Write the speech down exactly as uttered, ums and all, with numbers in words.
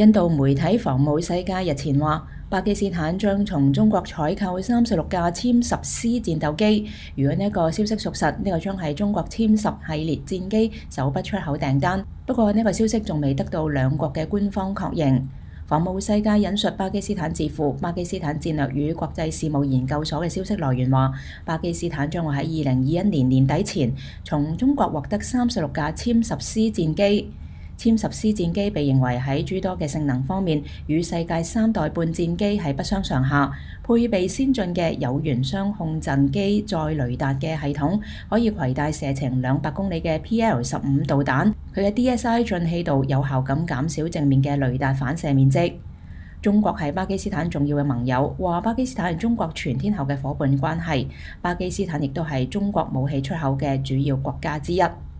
印度媒體防務世界日前話，巴基斯坦將從中國採購三十六架殲十 C 戰鬥機。如果呢一個消息屬實，呢、這個將係中國殲十系列戰機首筆出口訂單。不過呢個消息仲未得到兩國嘅官方確認。防務世界引述巴基斯坦智庫巴基斯坦戰略與國際事務研究所嘅消息來源話，巴基斯坦將會喺二零二一年年底前從中國獲得三十六架殲十 C 戰機。殲十 C 戰機被認為喺諸多嘅性能方面與世界三代半戰機係不相上下，配備先進嘅有源雙控陣機載雷達嘅系統，可以攜帶射程兩百公里嘅 P L 十五導彈。佢嘅 D S I 進氣度有效咁減少正面嘅雷達反射面積。中國係巴基斯坦重要嘅盟友，話巴基斯坦係中國全天候嘅夥伴關係。巴基斯坦亦都係中國武器出口嘅主要國家之一。